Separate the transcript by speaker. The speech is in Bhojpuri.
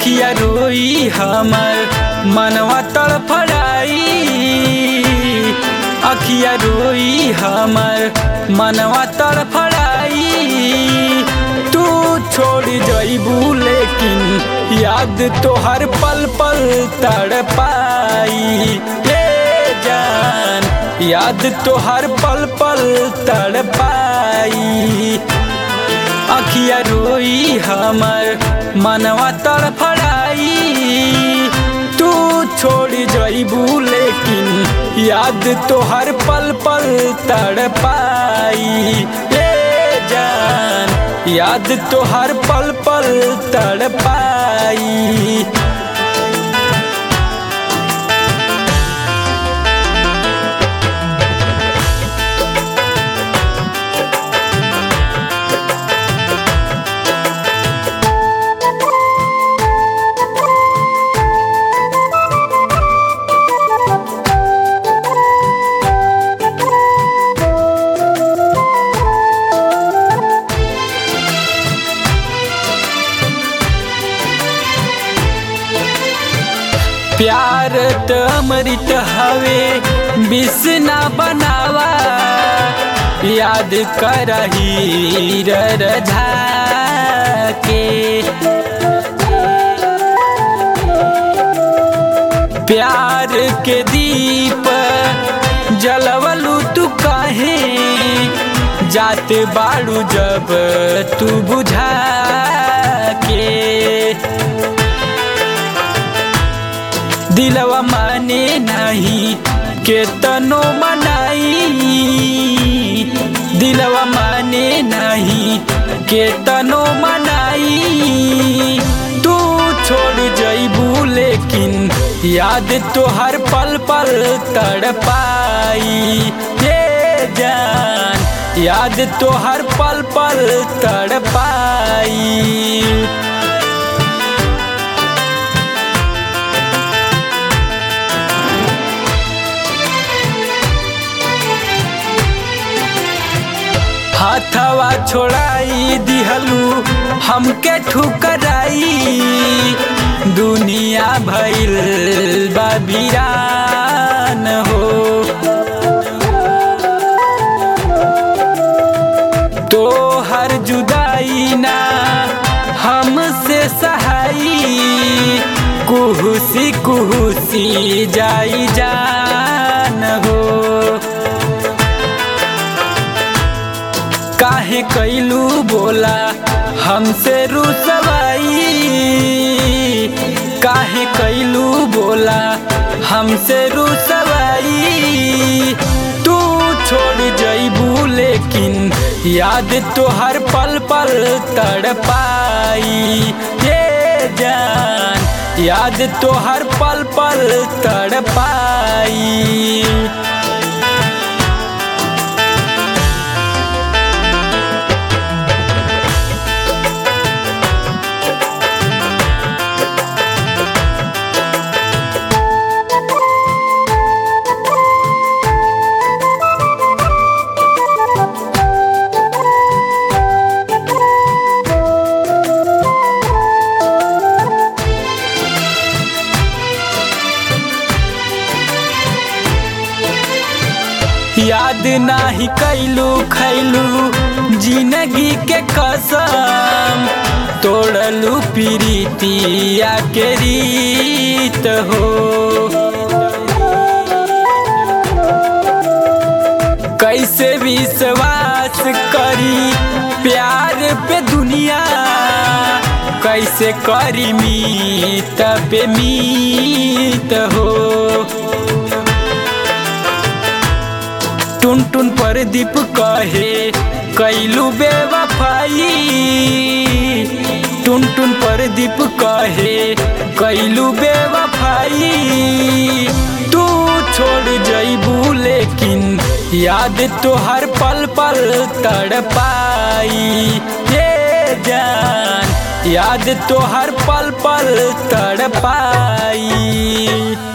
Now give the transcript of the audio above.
Speaker 1: अखिया रोई हमर मनवा तड़फड़ाई, अखिया रोई हमर मनवा तड़फड़ाई। तू छोड़ जइबू लेकिन याद तोहर पल पल तड़पाई। ए जान याद तोहर पल पल तड़पाई। अखिया रोई हमर मनवा तड़फड़ाई। तू छोड़ जइबू लेकिन याद तोहर पल पल तड़पाई। ए जान याद तोहर पल पल तड़पाई। प्यार त अमृत हवे विष ना बनावा। याद करही रझा के प्यार के दीप जलवलू तू काहे जाते बाड़ू जब तू बुझा के। दिलवा माने नहीं केतनो मनाई, दिलवा माने नहीं केतनो मनाई। तू छोड़ जइबू लेकिन याद तोहर पल पल तड़पाई। ये जान याद तोहर पल पल तड़पाई। हाथवा छोड़ाई दिहलू हमके ठुकराई। दुनिया भइल बा वीरान हो। तो हर जुदाई ना हमसे सहाई। कुहुसी कुहुसी जाई जान हो। काहे कैलू बोला हमसे रुसवाई। काहे कैलू बोला हमसे रुसवाई। तू छोड़ जइबू लेकिन याद तोहर पल पल तड़पाई। ये जान याद तोहर पल पल तड़पाई। याद नाही कैलू खैलू जिंदगी के कसम। तोड़लू प्रीतिया के रीत हो। कैसे विश्वास करी प्यार पे दुनिया। कैसे करी मीत पे मीत हो। टुन टुन प्रदीप कहे कैलू बेवफाई। टुन टुन प्रदीप कहे कैलू बेवफाई। तू छोड़ जइबू लेकिन याद तोहर पल पल तड़पाई। ये जान याद तोहर पल पल तड़पाई।